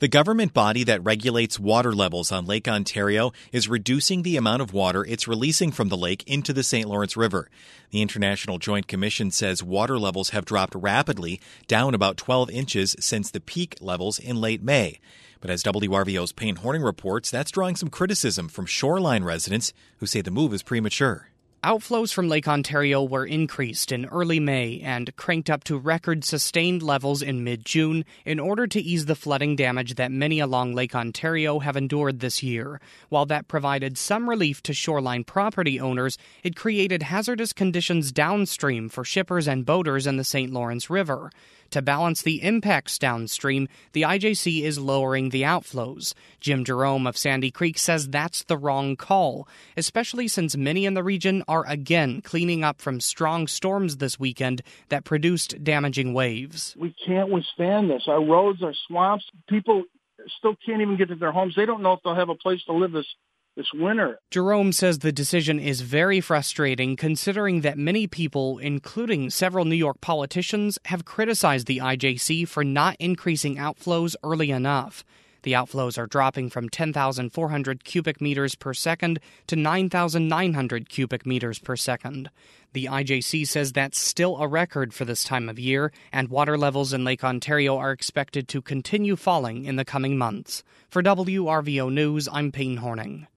The government body that regulates water levels on Lake Ontario is reducing the amount of water it's releasing from the lake into the St. Lawrence River. The International Joint Commission says water levels have dropped rapidly, down about 12 inches since the peak levels in late May. But as WRVO's Payne Horning reports, that's drawing some criticism from shoreline residents who say the move is premature. Outflows from Lake Ontario were increased in early May and cranked up to record-sustained levels in mid-June in order to ease the flooding damage that many along Lake Ontario have endured this year. While that provided some relief to shoreline property owners, it created hazardous conditions downstream for shippers and boaters in the St. Lawrence River. To balance the impacts downstream, the IJC is lowering the outflows. Jim Jerome of Sandy Creek says that's the wrong call, especially since many in the region are again cleaning up from strong storms this weekend that produced damaging waves. We can't withstand this. Our roads, our swamps, people still can't even get to their homes. They don't know if they'll have a place to live this winter. Jerome says the decision is very frustrating considering that many people, including several New York politicians, have criticized the IJC for not increasing outflows early enough. The outflows are dropping from 10,400 cubic meters per second to 9,900 cubic meters per second. The IJC says that's still a record for this time of year, and water levels in Lake Ontario are expected to continue falling in the coming months. For WRVO News, I'm Payne Horning.